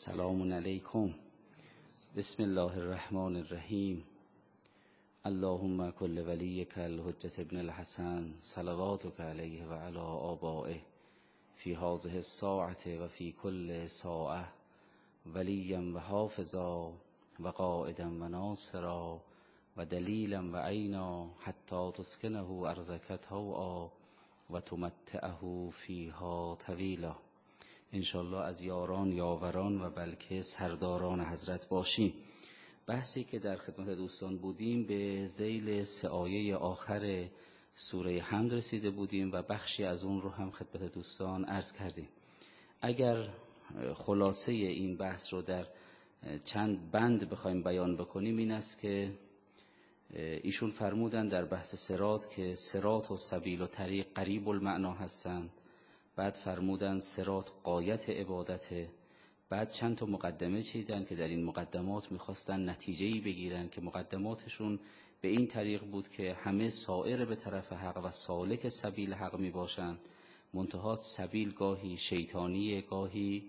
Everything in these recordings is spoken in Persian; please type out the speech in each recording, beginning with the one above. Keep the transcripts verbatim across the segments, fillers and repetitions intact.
سلام علیکم. بسم الله الرحمن الرحیم. اللهم کل ولیک الحجة ابن الحسن صلواتک علیه و علی آبائه فی هذه الساعة و فی کل ساعة ولیا و حافظا و قائدا و ناصرا و دلیلا و عینا حتی تسکنه ارضک طوعا و تمتعه فیها طویلا. انشالله از یاران یاوران و بلکه سرداران حضرت باشیم. بحثی که در خدمت دوستان بودیم به ذیل سه آیه آخر سوره حمد رسیده بودیم و بخشی از اون رو هم خدمت دوستان عرض کردیم. اگر خلاصه این بحث رو در چند بند بخوایم بیان بکنیم این است که ایشون فرمودن در بحث صراط که صراط و سبیل و طریق قریب المعنا هستند. بعد فرمودن صراط غایت عبادته. بعد چند تا مقدمه چیدن که در این مقدمات میخواستن نتیجه‌ای بگیرن که مقدماتشون به این طریق بود که همه سائر به طرف حق و سالک سبیل حق میباشند، منتها سبیل گاهی شیطانی گاهی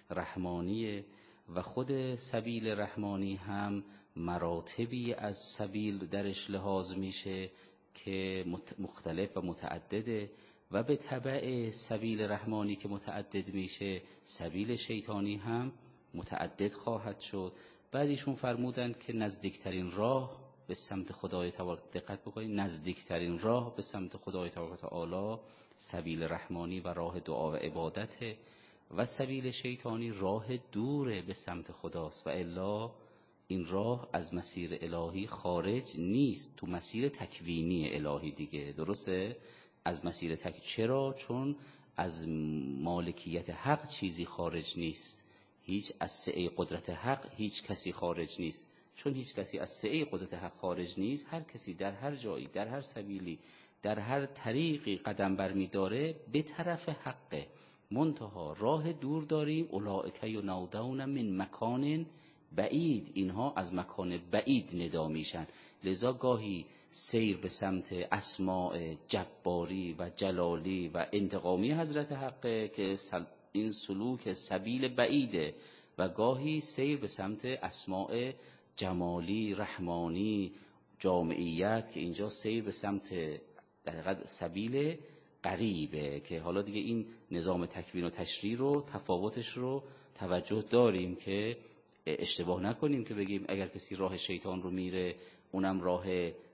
رحمانی و خود سبیل رحمانی هم مراتبی از سبیل درش لحاظ میشه که مختلف و متعدده و به تبع سبیل رحمانی که متعدد میشه سبیل شیطانی هم متعدد خواهد شد. بعدیشون فرمودن که نزدیکترین راه به سمت خدای تعالی، دقت بکنید، نزدیکترین راه به سمت خدای تعالی سبیل رحمانی و راه دعا و عبادته و سبیل شیطانی راه دوره به سمت خداست و الا این راه از مسیر الهی خارج نیست، تو مسیر تکوینی الهی دیگه، درسته؟ از مسیر تک. چرا؟ چون از مالکیت حق چیزی خارج نیست، هیچ از سعه قدرت حق هیچ کسی خارج نیست. چون هیچ کسی از سعه قدرت حق خارج نیست، هر کسی در هر جایی، در هر سبیلی، در هر طریقی قدم برمی داره به طرف حقه. منتها راه دور داریم، اولئک ینادون من مکان بعید، اینها از مکان بعید ندا میشن. لذا گاهی سیر به سمت اسماء جباری و جلالی و انتقامی حضرت حقه که این سلوک سبیل بعیده و گاهی سیر به سمت اسماء جمالی رحمانی جامعیت که اینجا سیر به سمت در حقیقت سبیل قریبه که حالا دیگه این نظام تکوین و تشریع رو تفاوتش رو توجه داریم که اشتباه نکنیم که بگیم اگر کسی راه شیطان رو میره اونم راه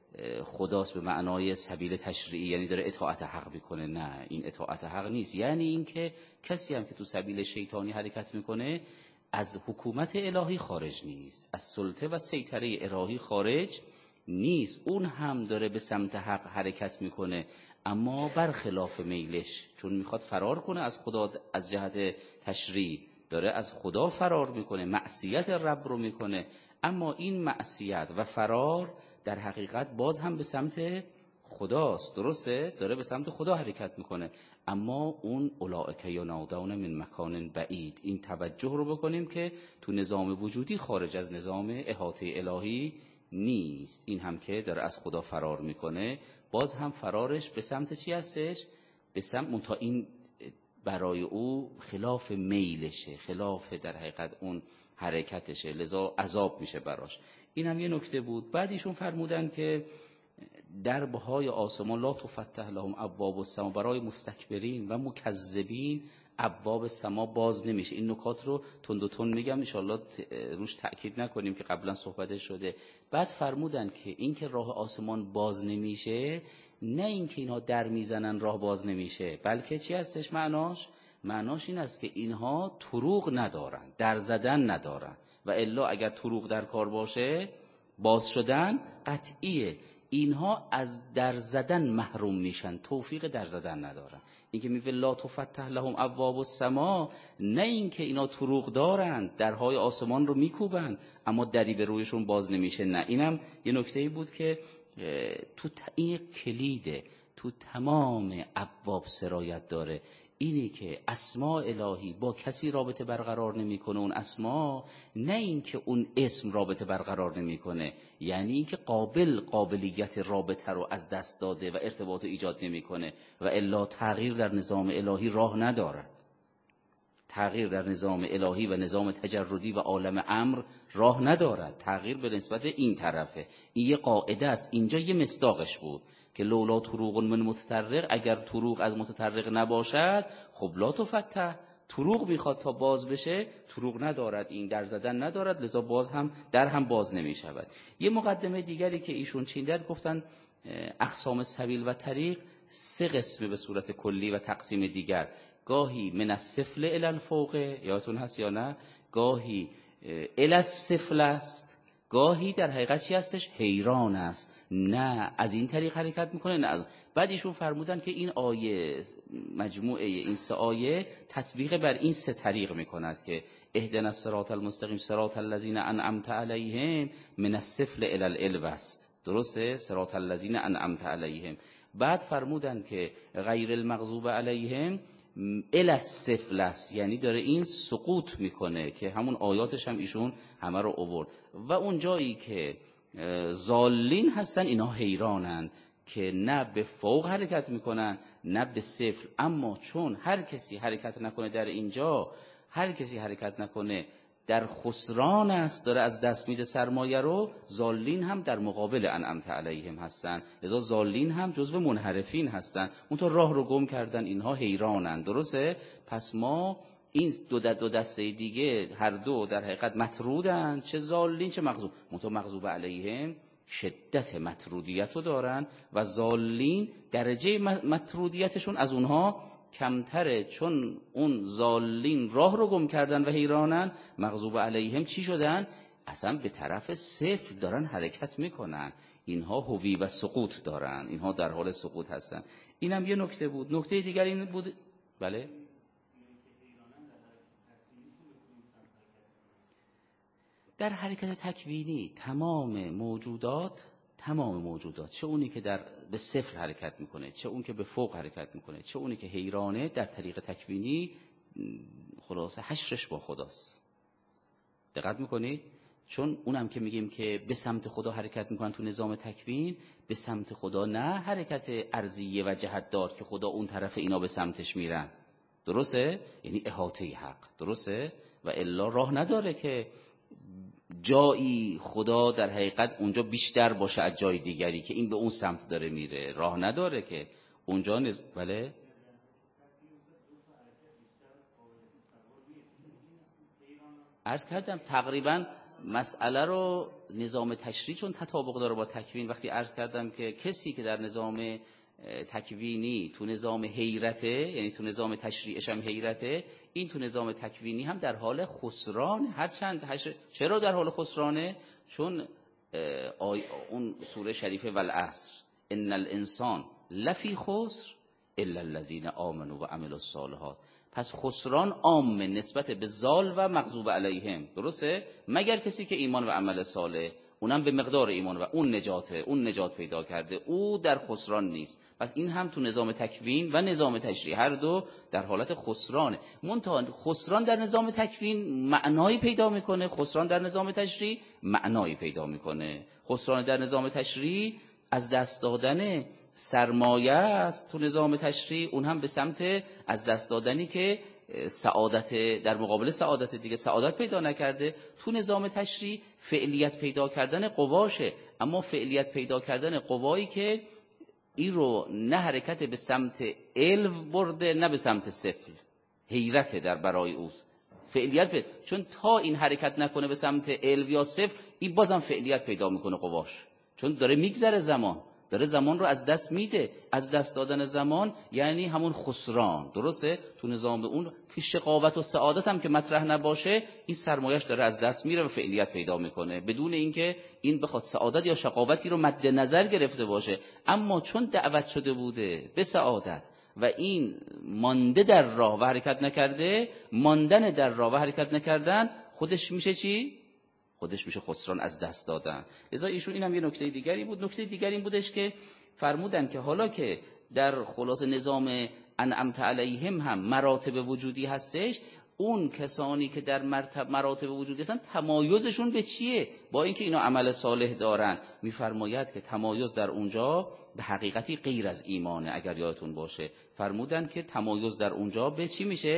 خداست به معنای سبیل تشریعی، یعنی داره اطاعت حق میکنه. نه، این اطاعت حق نیست. یعنی این که کسی هم که تو سبیل شیطانی حرکت میکنه از حکومت الهی خارج نیست، از سلطه و سیطره الهی خارج نیست، اون هم داره به سمت حق حرکت میکنه اما برخلاف میلش، چون میخواد فرار کنه از خدا، از جهت تشریع داره از خدا فرار میکنه، معصیت رب رو میکنه. اما این معصیت و فرار در حقیقت باز هم به سمت خداست، درسته؟ داره به سمت خدا حرکت میکنه. اما اون اولئک ینادون من مکان بعید، این توجه رو بکنیم که تو نظام وجودی خارج از نظام احاطه الهی نیست. این هم که داره از خدا فرار میکنه باز هم فرارش به سمت چی هستش؟ به سمت منتها این برای او خلاف میلشه، خلاف در حقیقت اون حرکتشه، لذا عذاب میشه براش. این هم یه نکته بود. بعد ایشون فرمودن که دربهای آسمان لا تفتح لهم ابواب السما، برای مستکبرین و مکذبین ابواب سما باز نمیشه. این نکات رو تند و تند میگم ان شاءالله روش تأکید نکنیم که قبلا صحبت شده. بعد فرمودن که این که راه آسمان باز نمیشه نه این که اینها در میزنن راه باز نمیشه، بلکه چی هستش معناش؟ معناش این است که اینها طروق ندارن، در زدن ندارن و الا اگر طروق در کار باشه باز شدن قطعیه. اینها از در زدن محروم میشن، توفیق در زدن ندارن. این که میگه لا تفتح لهم ابواب السما، نه این که اینا طروق دارن، درهای آسمان رو میکوبن اما دری به رویشون باز نمیشه. نه، اینم یه نکته‌ای بود که تو این کلیده تو تمام ابواب سرایت داره. اینی که اسماء الهی با کسی رابطه برقرار نمیکنه اون اسما، نه این که اون اسم رابطه برقرار نمیکنه، یعنی این که قابل قابلیت رابطه رو از دست داده و ارتباط ایجاد نمیکنه و الا تغییر در نظام الهی راه نداره. تغییر در نظام الهی و نظام تجردی و عالم امر راه ندارد. تغییر به نسبت این طرفه. این یه قاعده است. اینجا یه مصداقش بود که لولا طروق من متطرق، اگر طروق از متطرق نباشد خب لا تفتح، طروق میخواد تا باز بشه، طروق ندارد، این در زدن ندارد، لذا باز هم در هم باز نمی شود. یه مقدمه دیگری که ایشون چیندن، گفتن اقسام سبیل و طریق سه قسمه به صورت کلی و تقسیم دیگر. گاهی من السفل الی الفوق، یادتون هست یا نه؟ گاهی الی السفل است، گاهی در حقیقت چی هستش؟ حیران است، نه از این طریق حرکت میکنه نه از... بعد ایشون فرمودن که این آیه، مجموعه این سه آیه تطبیق بر این سه طریق میکند که اهدنا الصراط المستقیم صراط الذین انعمت علیهم من السفل الی الالو است. درسته؟ صراط الذین انعمت علیهم. بعد فرمودن که غیر المغضوب علیهم الی السفل است، یعنی داره این سقوط میکنه که همون آیاتش هم ایشون همه رو آورد. و اون جایی که ضالین هستن اینا حیرانند که نه به فوق حرکت میکنن نه به سفل. اما چون هر کسی حرکت نکنه در اینجا، هر کسی حرکت نکنه در خسران است، داره از دست میده سرمایه رو. ضالین هم در مقابل انعمت علیهم هستن، لذا ضالین هم جزو منحرفین هستن، اون تو راه رو گم کردن، اینها حیرانن. درسته؟ پس ما این دو دسته دو دسته دیگه هر دو در حقیقت مطرودن، چه ضالین چه مغضوب. منتها مغضوب علیهم شدت مطرودیت رو دارن و ضالین درجه مطرودیتشون از اونها کمتره، چون اون ضالین راه رو گم کردن و حیرانن. مغضوب علیهم چی شدن؟ اصلا به طرف صفر دارن حرکت میکنن. اینها هوی و سقوط دارن، اینها در حال سقوط هستن. اینم یه نکته بود. نکته دیگر این بود، بله، در حرکت تکوینی تمام موجودات تمام موجودات، چه اونی که در به صفر حرکت میکنه، چه اون که به فوق حرکت میکنه، چه اونی که حیرانه، در طریق تکوینی خلاصه حشرش با خداست. دقت میکنید؟ چون اونم که میگیم که به سمت خدا حرکت میکنن تو نظام تکوین، به سمت خدا نه حرکت ارضیه و جهت دار که خدا اون طرف اینا به سمتش میرن. درسته؟ یعنی احاطه حق. درسته؟ و الا راه نداره که جایی خدا در حقیقت اونجا بیشتر باشه از جای دیگری که این به اون سمت داره میره. راه نداره که اونجا نز... بله؟ عرض کردم تقریبا مسئله رو نظام تشریع چون تطابق داره با تکوین، وقتی عرض کردم که کسی که در نظام تکوینی تو نظام حیرته، یعنی تو نظام تشریعش هم حیرته، این تو نظام تکوینی هم در حال خسران. هرچند حشر... چرا در حال خسرانه؟ چون آی... اون سوره شریفه والعصر ان الانسان لفی خسر الا الذین آمنوا و عملوا الصالحات. پس خسران عام نسبت به ضال و مغضوب علیهم. درسته؟ مگر کسی که ایمان و عمل صالح، اونم به مقدار ایمان و اون نجاته، اون نجات پیدا کرده، او در خسران نیست. پس این هم تو نظام تکوین و نظام تشریع هر دو در حالت خسرانه. منتها خسران در نظام تکوین معنایی پیدا میکنه، خسران در نظام تشریع معنایی پیدا میکنه. خسران در نظام تشریع از دست دادن سرمایه است، تو نظام تشریع اون هم به سمت از دست دادنی که سعادت در مقابل سعادت دیگه سعادت پیدا نکرده. تو نظام تشریع فعلیت پیدا کردن قواشه، اما فعلیت پیدا کردن قوایی که این رو نه حرکت به سمت الو برده نه به سمت سفل، حیرت در برای اوست فعلیت پیدا. چون تا این حرکت نکنه به سمت الو یا سفل، این بازم فعلیت پیدا میکنه قواش، چون داره میگذره زمان، داره زمان رو از دست میده. از دست دادن زمان یعنی همون خسران. درسته؟ تو نظام اون که شقاوت و سعادت هم که مطرح نباشه، این سرمایش داره از دست میره و فعلیت پیدا میکنه بدون اینکه این بخواد سعادت یا شقاوتی رو مد نظر گرفته باشه. اما چون دعوت شده بوده به سعادت و این مانده در راه و حرکت نکرده، ماندن در راه و حرکت نکردن خودش میشه چی؟ خودش میشه خسران، از دست دادن. لذا ایشون اینم یه نکته دیگری بود. نکته دیگری این بودش که فرمودن که حالا که در خلاص نظام انعمت علیهم هم مراتب وجودی هستش، اون کسانی که در مرتب مراتب وجودی هستن تمایزشون به چیه؟ با اینکه اینا عمل صالح دارن، میفرماید که تمایز در اونجا به حقیقتی غیر از ایمانه. اگر یادتون باشه فرمودن که تمایز در اونجا به چی میشه؟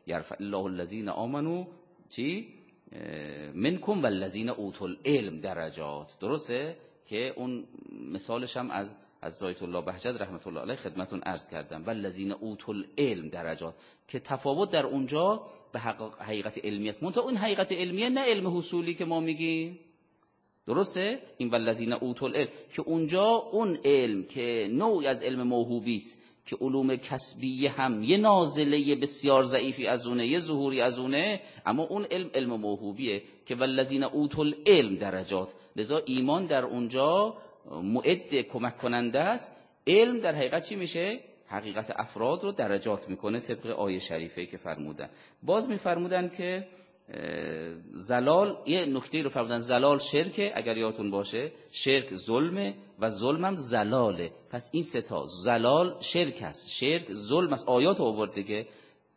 یرفع الله الذین آمنوا چی منکم والذین اوتوا العلم درجات. درسته که اون مثالش هم از از آیت الله بهجت رحمت الله علیه خدمتون عرض کردم، والذین اوتوا العلم درجات، که تفاوت در اونجا به حقیقت علمی است. منتها اون حقیقت علمیه نه علم حصولی که ما میگیم. درسته؟ این والذین اوتوا العلم که اونجا اون علم که نوعی از علم موهوبی است که علوم کسبیه هم یه نازله بسیار ضعیفی از اونه، یه ظهوری از اونه، اما اون علم علم موهوبیه که والذین اوتوا العلم درجات. لذا ایمان در اونجا معد کمک کننده است. علم در حقیقت چی میشه؟ حقیقت افراد رو درجات میکنه طبق آیه شریفه که فرمودن. باز میفرمودن که زلال، یه نکته رو فرمودن، زلال شرکه، اگر یادتون باشه شرک ظلمه و ظلم هم زلاله. پس این سه تا، زلال شرک است، شرک ظلم است، آیات آورد دیگه،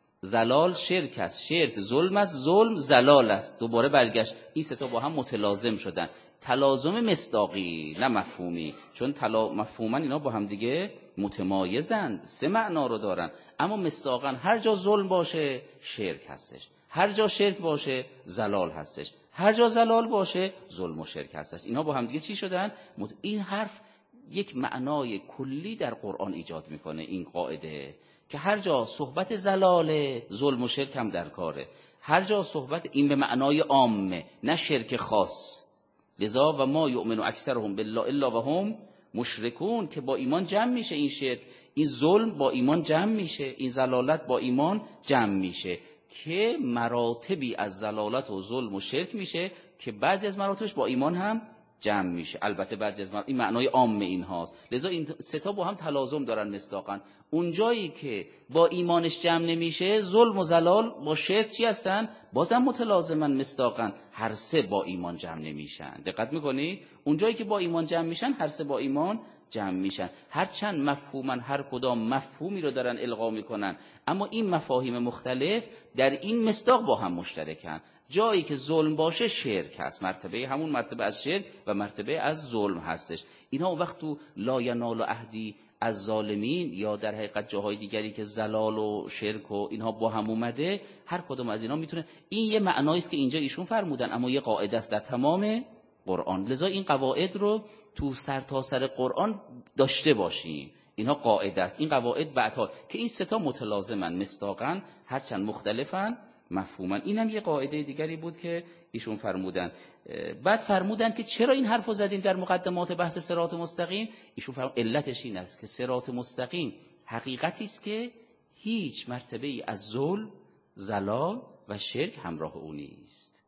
زلال شرک است، شرک ظلم است، ظلم زلال است. دوباره برگشت این سه تا با هم متلازم شدن. تلازم مصداقی نه مفهومی، چون تلا مفهوما اینا با هم دیگه متمایزند، سه معنا رو دارن، اما مصداقا هر جا ظلم باشه شرک هستش، هر جا شرک باشه زلال هستش، هر جا زلال باشه ظلم و شرک هستش. اینا با هم دیگه چی شدن؟ این حرف یک معنای کلی در قرآن ایجاد میکنه، این قاعده که هر جا صحبت زلاله ظلم و شرک هم در کاره، هر جا صحبت این به معنای عامه نه شرک خاص. لذا و ما یؤمن اکثرهم بالله الا و هم مشرکون، که با ایمان جمع میشه این شرک، این ظلم با ایمان جمع میشه، این زلالت با ایمان جمع میشه، که مراتبی از زلالت و ظلم و شرک میشه که بعضی از مراتبش با ایمان هم جمع میشه. البته بعضی از مراتب این معنای عام این هاست. لذا این سه تا با هم تلازم دارن مصداقا. اون جایی که با ایمانش جمع نمیشه، ظلم و زلال با شرک چی هستن؟ بازم متلازمن مصداقا، هر سه با ایمان جمع نمیشن. دقت میکنی؟ اون جایی که با ایمان جمع میشن، هر سه با ایمان جمع میشن. هرچند مفهومن هر کدام مفهومی رو دارن القا میکنن، اما این مفاهیم مختلف در این مصداق با هم مشترکن. جایی که ظلم باشه شرک هست، مرتبه همون مرتبه از شرک و مرتبه از ظلم هستش. اینها وقت تو لا ینال عهدی از ظالمین یا در حقیقت جاهای دیگری که زلال و شرک و اینها با هم اومده، هر کدوم از اینا میتونه، این یه معنایی است که اینجا ایشون فرمودن، اما یه قاعده است در تمام قرآن. لذا این قواعد رو تو سر تا سر قرآن داشته باشیم. اینها قاعده است، این قواعد بعدها که این سه تا متلازمن مصداقاً، هرچند مختلفن مفهوما. اینم یه قاعده دیگری بود که ایشون فرمودن. بعد فرمودن که چرا این حرفو زدیم در مقدمات بحث صراط مستقیم. ایشون فرمودن علتش این است که صراط مستقیم حقیقتی است که هیچ مرتبه‌ای از ظلم، زلال و شرک همراه او نیست.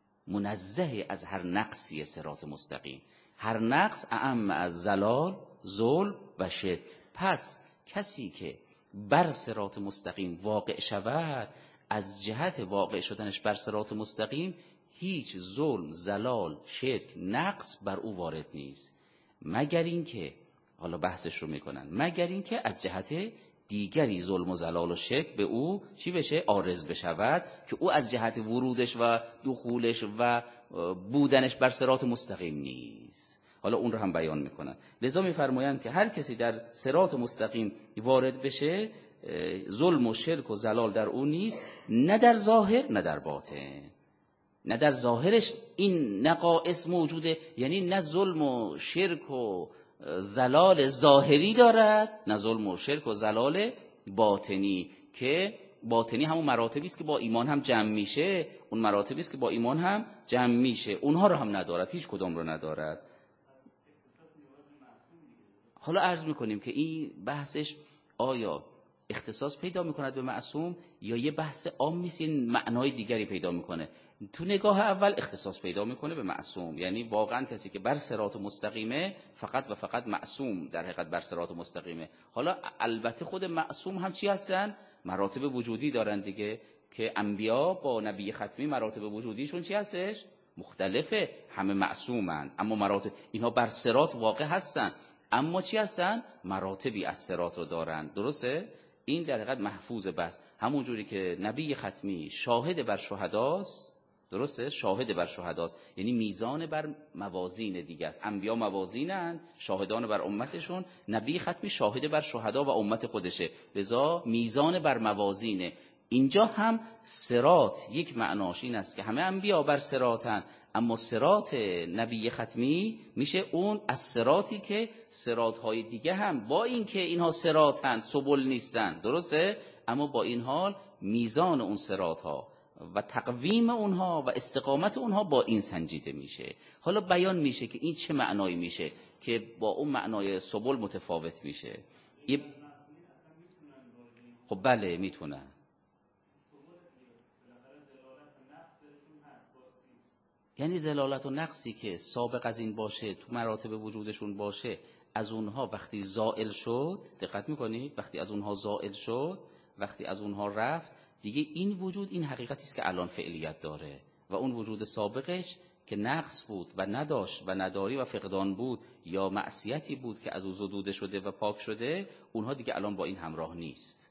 منزه از هر نقصی صراط مستقیم، هر نقص اعم از زلال، ظلم و شرک. پس کسی که بر صراط مستقیم واقع شود، از جهت واقع شدنش بر صراط مستقیم هیچ ظلم، زلال، شرک، نقص بر او وارد نیست، مگر اینکه، حالا بحثش رو میکنن، مگر اینکه از جهت دیگری ظلم و زلال و شرک به او چی بشه؟ عارض بشود، که او از جهت ورودش و دخولش و بودنش بر صراط مستقیم نیست. حالا اون رو هم بیان میکنن. لذا میفرمایند که هر کسی در صراط مستقیم وارد بشه، ظلم و شرک و زلال در اون نیست، نه در ظاهر نه در باطن. نه در ظاهرش این نقائص موجوده، یعنی نه ظلم و شرک و زلال ظاهری دارد، نه ظلم و شرک و زلال باطنی، که باطنی همون مراتبی است که با ایمان هم جمع میشه، اون مراتبی است که با ایمان هم جمع میشه، اونها رو هم ندارد، هیچ کدام رو ندارد. حالا عرض میکنیم که این بحثش آیا اختصاص پیدا میکند به معصوم یا یه بحث عامی است، یه معنای دیگری پیدا میکنه. تو نگاه اول اختصاص پیدا میکنه به معصوم، یعنی واقعا کسی که بر صراط مستقیمه فقط و فقط معصوم در حقیقت بر صراط مستقیمه. حالا البته خود معصوم هم چی هستن؟ مراتب وجودی دارن دیگه، که انبیا با نبی ختمی مراتب وجودیشون چی هستش؟ مختلفه. همه معصومن اما مراتب اینها بر صراط واقع هستن، اما چی هستن؟ مراتبی از صراط رو دارن. درسته؟ این در حقیقت محفوظ بس. همون جوری که نبی ختمی شاهد بر شهداست، درسته؟ شاهد بر شهداست، یعنی میزان بر موازین دیگه است. انبیا موازینن، شاهدان بر امتشون، نبی ختمی شاهد بر شهدا و امت خودشه، لذا میزان بر موازینه. اینجا هم صراط یک معناش این است که همه انبیا بر صراطن، اما صراط نبی ختمی میشه اون از صراطی که صراط‌های دیگه هم با اینکه اینها صراطن سبل نیستن، درسته، اما با این حال میزان اون صراط‌ها و تقویم اونها و استقامت اونها با این سنجیده میشه. حالا بیان میشه که این چه معنایی میشه که با اون معنای سبل متفاوت میشه. یه... خب بله میتونن. یعنی زلالت و نقصی که سابق از این باشه تو مراتب وجودشون باشه، از اونها وقتی زائل شد، دقت میکنید وقتی از اونها زائل شد، وقتی از اونها رفت، دیگه این وجود این حقیقتی است که الان فعلیت داره و اون وجود سابقش که نقص بود و نداشت و نداری و فقدان بود یا معصیتی بود که از او زدوده شده و پاک شده، اونها دیگه الان با این همراه نیست.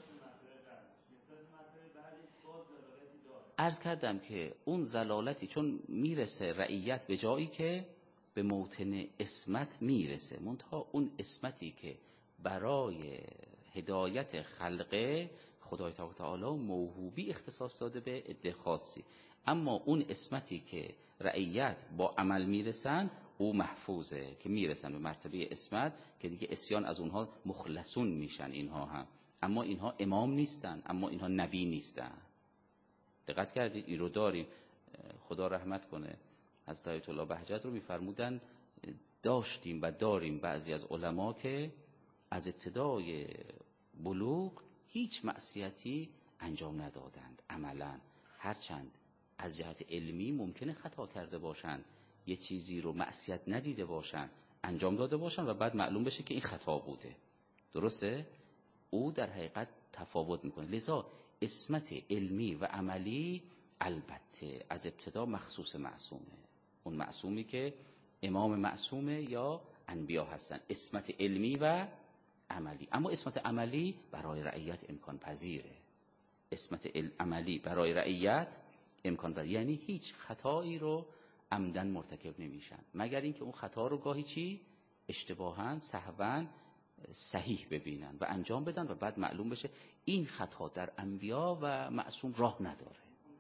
عرض کردم که اون زلالتی چون میرسه رعیت به جایی که به موطن اسمت میرسه، منتها اون اسمتی که برای هدایت خلقه خدای تعالی موهوبی اختصاص داده به عده خاصی، اما اون اسمتی که رعیت با عمل میرسن او محفوظه که میرسن به مرتبه اسمت که دیگه اسیان از اونها مخلصون میشن اینها هم، اما اینها امام نیستن، اما اینها نبی نیستن. دقت کردید این رو داریم. خدا رحمت کنه حضرت آیت الله بهجت رو میفرمودن داشتیم و داریم بعضی از علما که از ابتدای بلوغ هیچ معصیتی انجام ندادند عملا، هرچند از جهت علمی ممکنه خطا کرده باشند، یه چیزی رو معصیت ندیده باشند انجام داده باشند و بعد معلوم بشه که این خطا بوده، درسته؟ او در حقیقت تفاوت میکنه. لذا اسمت علمی و عملی البته از ابتدا مخصوص معصومه، اون معصومی که امام معصومه یا انبیا هستن، اسمت علمی و عملی. اما اسمت عملی برای رعیت امکان پذیره، اسمت عملی برای رعیت امکان پذیره، یعنی هیچ خطایی رو عمدن مرتکب نمیشن مگر اینکه اون خطا رو گاهی چی اشتباهاً سهواً صحیح ببینن و انجام بدن و بعد معلوم بشه این خطا در انبیا و معصوم راه نداره.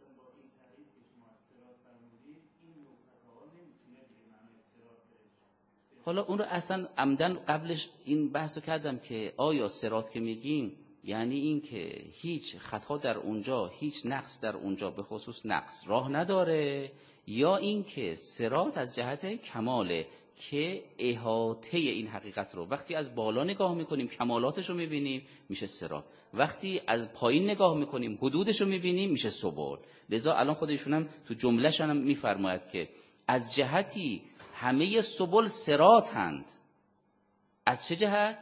حالا اون رو اصلا عمدن قبلش این بحثو کردم که آیا صراط که میگیم یعنی این که هیچ خطا در اونجا، هیچ نقص در اونجا، به خصوص نقص راه نداره، یا این که صراط از جهت کماله که احاطه این حقیقت رو وقتی از بالا نگاه میکنیم کمالاتش رو میبینیم میشه صراط، وقتی از پایین نگاه میکنیم حدودش رو میبینیم میشه سبل. لذا الان خودشون هم تو جمله‌شون هم میفرماید که از جهتی همه سبل صراطند. از چه جهت؟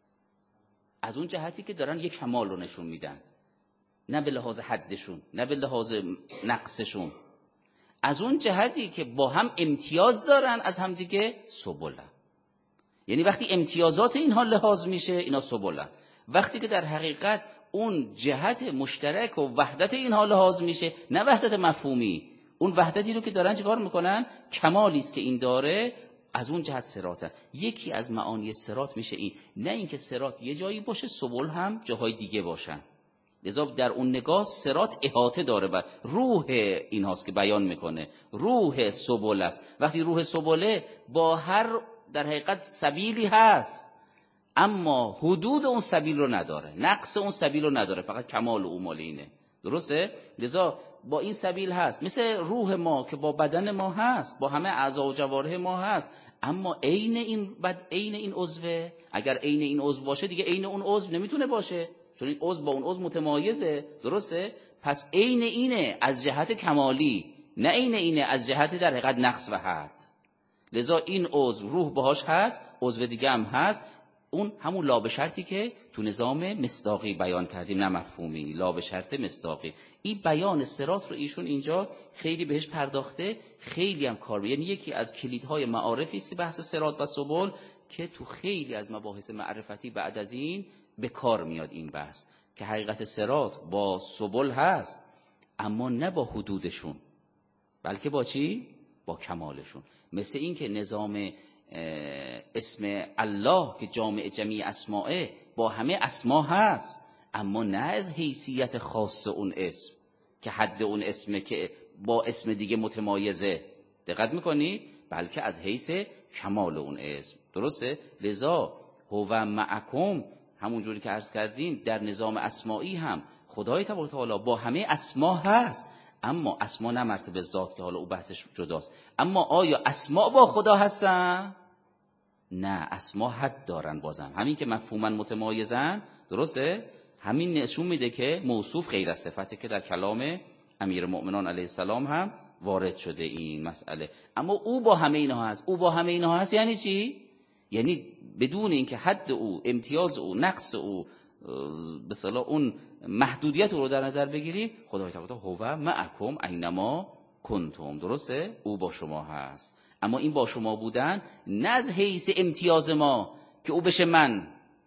از اون جهتی که دارن یک کمال رو نشون میدن، نه به لحاظ حدشون، نه به لحاظ نقصشون، از اون جهتی که با هم امتیاز دارن از هم دیگه سبلن. یعنی وقتی امتیازات اینها لحاظ میشه اینا سبلن، وقتی که در حقیقت اون جهت مشترک و وحدت اینها لحاظ میشه، نه وحدت مفهومی، اون وحدتی رو که دارن چیکار میکنن کمالی است که این داره، از اون جهت صراطه. یکی از معانی صراط میشه این، نه اینکه صراط یه جایی باشه سبل هم جاهای دیگه باشن. لذا در اون نگاه صراط احاطه داره و روح این هاست که بیان میکنه، روح سبل است. وقتی روح سبله با هر در حقیقت سبیلی هست اما حدود اون سبیل رو نداره، نقص اون سبیل رو نداره، فقط کمال او مال اینه، درسته؟ لذا با این سبیل هست، مثل روح ما که با بدن ما هست، با همه اعضا و جوارح ما هست، اما عین این بد عین این عضو، اگر عین این عضو باشه دیگه عین اون عضو نمیتونه باشه، چون این عضو با اون عضو متمایزه، درسته؟ پس عین اینه از جهت کمالی، نه عین اینه از جهت در حقیقت نقص و حد. لذا این عضو روح باهاش هست، عضو دیگه هم هست، اون همون لا به شرطی که تو نظام مصداقی بیان کردیم، نه مفهومی، لا به شرط مصداقی. این بیان صراط رو ایشون اینجا خیلی بهش پرداخته، خیلی هم کار، یعنی یکی از کلیدهای معارفی است بحث صراط و سبل که تو خیلی از مباحث معرفتی بعد از این به کار میاد این بحث که حقیقت صراط با سبل هست اما نه با حدودشون، بلکه با چی؟ با کمالشون. مثل این که نظام اسم الله که جامع جمیع اسمائه با همه اسما هست اما نه از حیثیت خاص اون اسم که حد اون اسمه که با اسم دیگه متمایزه. دقت میکنی؟ بلکه از حیث کمال اون اسم. درسته؟ لذا هو معکم، همون جوری که عرض کردیم در نظام اسمائی هم خدای تبارک و تعالی با همه اسما هست، اما اسما نه مرتبه ذات که حالا او بحثش جداست. اما آیا اسما با خدا هستن؟ نه، اسما حد دارن. بازم همین که مفهوما متمایزن، درسته، همین نشون میده که موصوف غیر از صفته که در کلام امیرالمؤمنین علیه السلام هم وارد شده این مسئله. اما او با همه اینها هست. او با همه اینها هست یعنی چی؟ یعنی بدون اینکه حد او، امتیاز او، نقص او، به اصطلاح اون محدودیت او رو در نظر بگیریم، خدای تعالی هو معکم اینما کنتم. درسته؟ او با شما هست. اما این با شما بودن نه از حیث امتیاز ما که او بشه من،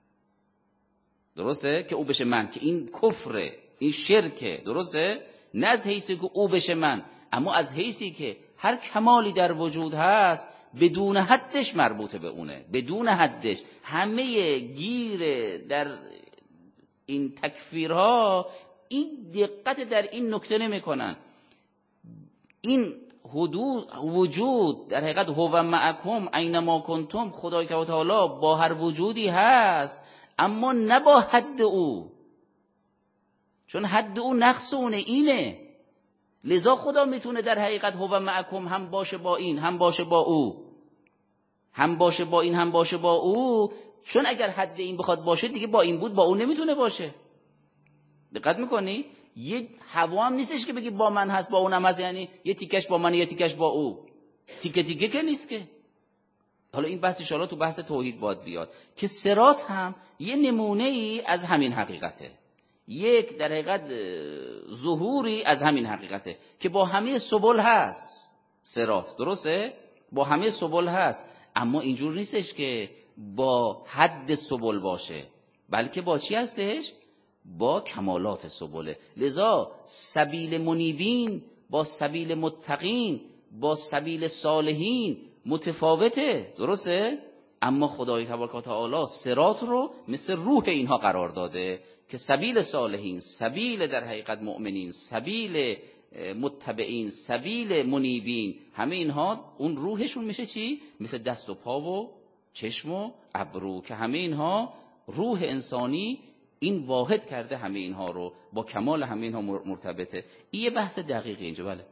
درسته، که او بشه من، که این کفره، این شرکه، درسته، نه از حیثی که او بشه من، اما از حیثی که هر کمالی در وجود هست بدون حدش مربوط به اونه، بدون حدش. همه گیر در این تکفیرها این دقت در این نکته نمی کنن. این حدود وجود در حقیقت هو معکم اینما کنتم، خدای تعالی با هر وجودی هست اما نه با حد او، چون حد او نقص اونه، اینه. لذا خدا میتونه در حقیقت هو معکم هم باشه با این، هم باشه با او، هم باشه با این، هم باشه با او، چون اگر حد این بخواد باشه دیگه با این بود با او نمیتونه باشه. دقت میکنی؟ یه هوا هم نیستش که بگی با من هست با اونم هست، یعنی یه تیکش با من یه تیکش با او، تیکه تیکه که نیست که. حالا این بحث ان تو بحث توحید باید بیاد که صراط هم یه نمونه ای از همین حقیقته، یک در حقیقت ظهوری از همین حقیقته که با همه سبل هست. صراط درسته؟ با همه سبل هست، اما اینجور نیستش که با حد سبل باشه، بلکه با چی هستش؟ با کمالات سبله. لذا سبیل منیبین با سبیل متقین با سبیل صالحین متفاوته، درسته؟ اما خدای تبارک و تعالی صراط رو مثل روح اینها قرار داده که سبیل صالحین، سبیل در حقیقت مؤمنین، سبیل متبعین، سبیل منیبین، همه اینها اون روحشون میشه چی؟ مثل دست و پا و چشم و ابرو، که همه اینها روح انسانی این واحد کرده همه اینها رو، با کمال همه اینها مرتبطه. این یه بحث دقیقی اینجا. بله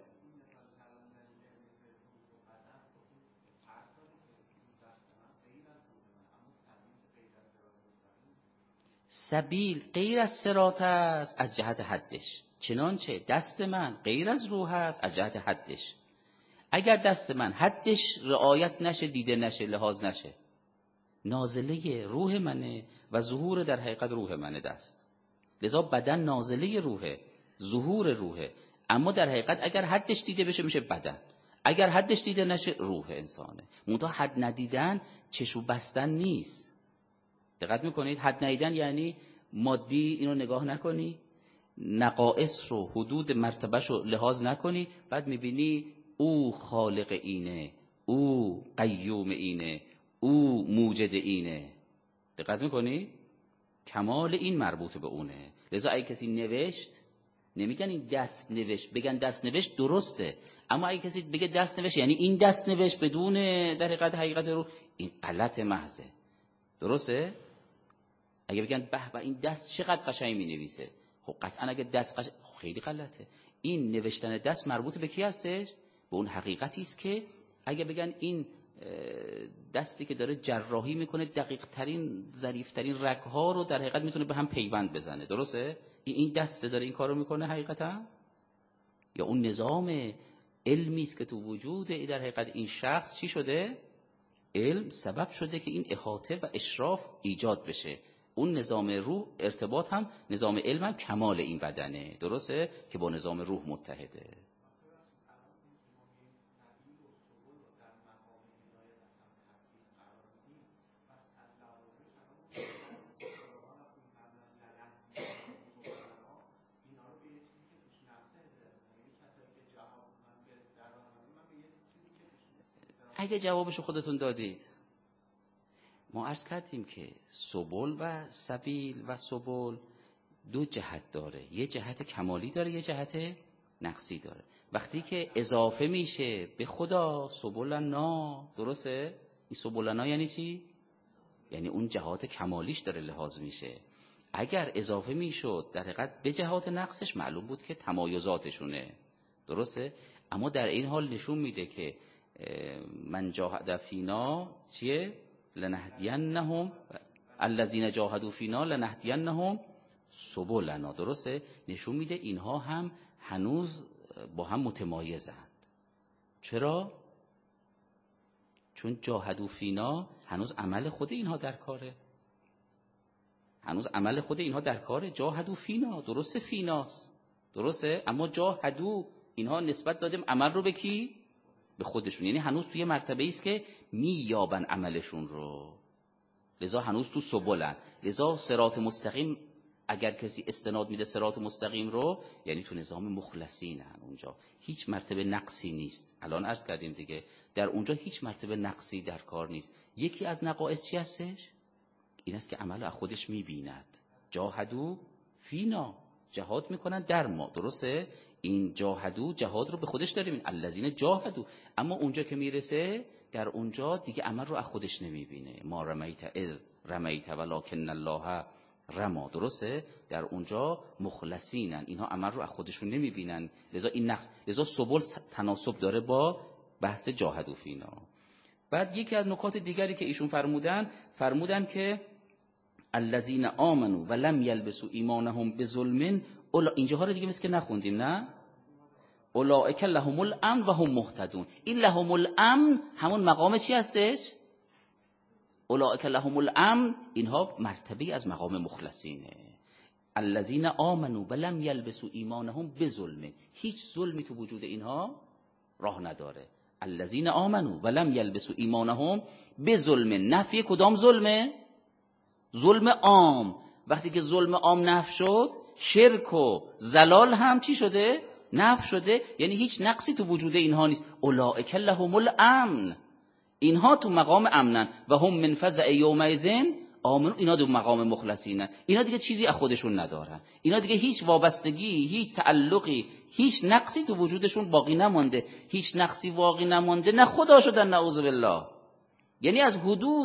سبیل غیر از صراط است از جهت حدش، چنانچه دست من غیر از روح است از جهت حدش. اگر دست من حدش رعایت نشه، دیده نشه، لحاظ نشه، نازله روح منه و ظهور در حقیقت روح منه دست. لذا بدن نازله روحه، ظهور روحه، اما در حقیقت اگر حدش دیده بشه میشه بدن، اگر حدش دیده نشه روح انسانه. منتها حد ندیدن چشم بستن نیست. دقت میکنید؟ حد ندیدن یعنی مادی اینو نگاه نکنی، نقائص رو، حدود مرتبهش رو لحاظ نکنی، بعد میبینی او خالق اینه، او قیوم اینه، او موجد اینه. دقت میکنی؟ کمال این مربوط به اونه. لذا اگه کسی نوشت نمیگن این دست نوشت، بگن دست نوشت درسته، اما اگه کسی بگه دست نوشت یعنی این دست نوشت بدون در حقیقت حقیقت رو، این غلط محضه. درسته؟ اگه بگن به به این دست چقدر قشنگ می‌نویسه، خب قطعا اگه دست قشنگ، خیلی غلطه. این نوشتن دست مربوط به کی هستش؟ به اون حقیقتی است که اگه بگن این دستی که داره جراحی میکنه دقیق ترین ظریف ترین رگ‌ها رو در حقیقت میتونه به هم پیوند بزنه، درسته؟ این دسته داره این کارو میکنه حقیقتا؟ یا اون نظام علمی است که تو وجود در حقیقت این شخص چی شده؟ علم سبب شده که این احاطه و اشراف ایجاد بشه. اون نظام روح ارتباط هم، نظام علم هم کمال این بدنه، درسته؟ که با نظام روح متحده. اگه جوابشو خودتون دادید، ما عرض کردیم که سبل و سبیل و سبل دو جهت داره، یه جهت کمالی داره، یه جهت نقصی داره. وقتی که اضافه میشه به خدا سبلنا، درسته؟ این سبلنا یعنی چی؟ یعنی اون جهات کمالیش داره لحاظ میشه. اگر اضافه میشد در حقیقت به جهات نقصش معلوم بود که تمایزاتشونه، درسته؟ اما در این حال نشون میده که من جاهد فینا چیه؟ لنهدینهم الذین جاهدوا فینا لنهدینهم سبلنا، درسته؟ نشون میده اینها هم هنوز با هم متمایزند. چرا؟ چون جاهدوا فینا هنوز عمل خود اینها در کاره، هنوز عمل خود اینها در کاره. جاهدوا فینا، درسته فیناست، درسته؟ اما جاهدوا اینها نسبت دادیم عمل رو به کی؟ به خودشون. یعنی هنوز توی مرتبه است که مییابن عملشون رو، لذا هنوز تو سبلن. لذا صراط مستقیم اگر کسی استناد میده صراط مستقیم رو، یعنی تو نظام مخلصینن، اونجا هیچ مرتبه نقصی نیست. الان عرض کردیم دیگه در اونجا هیچ مرتبه نقصی در کار نیست. یکی از نقائص چی هستش؟ این است که عمل از خودش میبیند. جاهدوا فینا، جهاد میکنن در ما، درسته؟ این جاهدوا جهاد رو به خودش داره میبینه، الذین جاهدوا. اما اونجا که میرسه در اونجا دیگه عمل رو از خودش نمیبینه. ما رمیت اذ رمیت ولکن الله رما، درسته؟ در اونجا مخلصینن، اینها عمل رو از خودشون نمیبینن. لذا این نقص، لذا سبل تناسب داره با بحث جاهدوا فینا. بعد یکی از نکات دیگری که ایشون فرمودن فرمودن که الذین آمنوا و لم یلبسوا ایمانهم بظلم، اینجاها رو دیگه مثل که نخوندیم، نه؟ اولئک لهم الامن و هم مهتدون. این لهم الامن همون مقام چی هستش؟ اولئک لهم الامن، اینها مرتبه از مقام مخلصینه. الذین آمنوا و لم یلبسوا ایمانهم بظلم، هیچ ظلمی تو وجود اینها راه نداره. الذین آمنوا و لم یلبسوا ایمانهم بظلم، نفی کدام ظلمه؟ ظلم عام. وقتی که ظلم عام نفی شد، شرک و زلال هم چی شده؟ نفی شده. یعنی هیچ نقصی تو وجود اینها نیست. اولئک لهم الامن، اینها تو مقام امنن. و هم من فزع یومئذ آمنون، اینا تو مقام مخلصینن. اینا دیگه چیزی از خودشون ندارن، اینا دیگه هیچ وابستگی، هیچ تعلقی، هیچ نقصی تو وجودشون باقی نمونده. هیچ نقصی باقی نمونده، نه خدا شدن نعوذ بالله. یعنی از حدود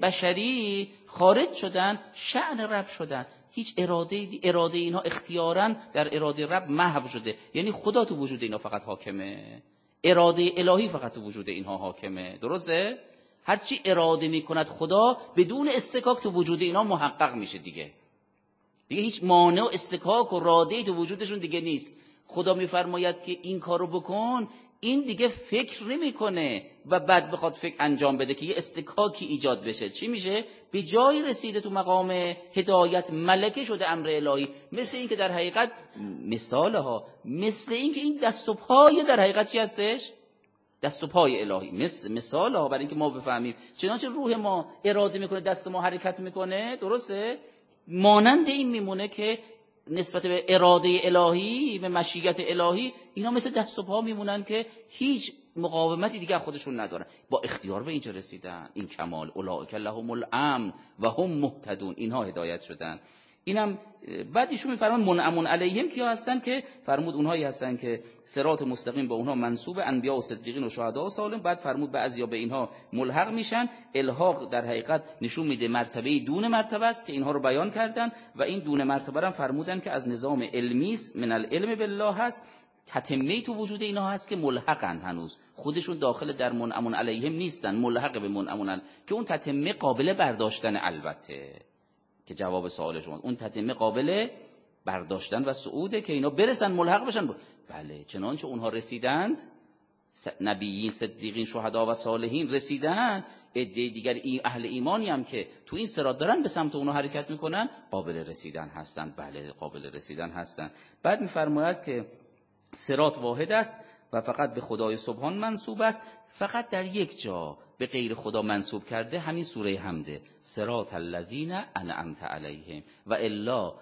بشری خارج شدن، شأن رب شدن. هیچ اراده اراده اینها اختیاراً در اراده رب محو شده. یعنی خدا تو وجود اینها فقط حاکمه، اراده الهی فقط تو وجود اینها حاکمه، درسته؟ هرچی اراده میکند خدا بدون استکاک تو وجود اینها محقق میشه. دیگه دیگه هیچ مانع و استکاک و راده‌ای تو وجودشون دیگه نیست. خدا میفرماید که این کارو بکن، این دیگه فکر نمیکنه و بعد بخواد فکر انجام بده که یه استکاکی ایجاد بشه. چی میشه؟ به جایی رسیده تو مقام هدایت، ملکه شده امر الهی. مثل این که در حقیقت مثال ها، مثل این که این دست و پای در حقیقت چی هستش؟ دست و پای الهی. مثل مثال ها برای اینکه ما بفهمیم. چنانچه روح ما اراده میکنه، دست ما حرکت میکنه، درسته؟ مانند این میمونه که نسبت به اراده الهی، به مشیت الهی، اینا مثل دست و پا میمونن که هیچ مقاومتی دیگه خودشون ندارن. با اختیار به اینجا رسیدن، این کمال. اولئک لهم الامن و هم مهتدون، اینها هدایت شدن. اینم بعد ایشون میفرمان منعم علیهم کیا هستن؟ که فرمود اونهایی هستن که صراط مستقیم با اونها منسوب انبیا و صدیقین و شهدا و صالحین. بعد فرمود بعضیا به اینها ملحق میشن. الحاق در حقیقت نشون میده مرتبه دون مرتبه است که اینها رو بیان کردن و این دون مرتبه هم فرمودن که از نظام علمی من العلم بالله هست. تتمه تو وجود اینها هست که ملحقن، هنوز خودشون داخل در منعم علیهم نیستن، ملحق به منعم علیهم، که اون تتمه قابل برداشتن. البته که جواب سوال شما، اون تتمه قابل برداشتن و صعوده که اینا برسن ملحق بشن. بله، چنانچه اونها رسیدند، نبیین، صدیقین، شهدا و صالحین رسیدند، عده دیگر این اهل ایمانی هم که تو این صراط دارن به سمت اونها حرکت میکنن، قابل رسیدن هستن. بله، قابل رسیدن هستن. بعد میفرماید که صراط واحد است و فقط به خدای سبحان منسوب است. فقط در یک جا به غیر خدا منسوب کرده، همین سوره حمده، صراط الذین انعمت علیهم، و الا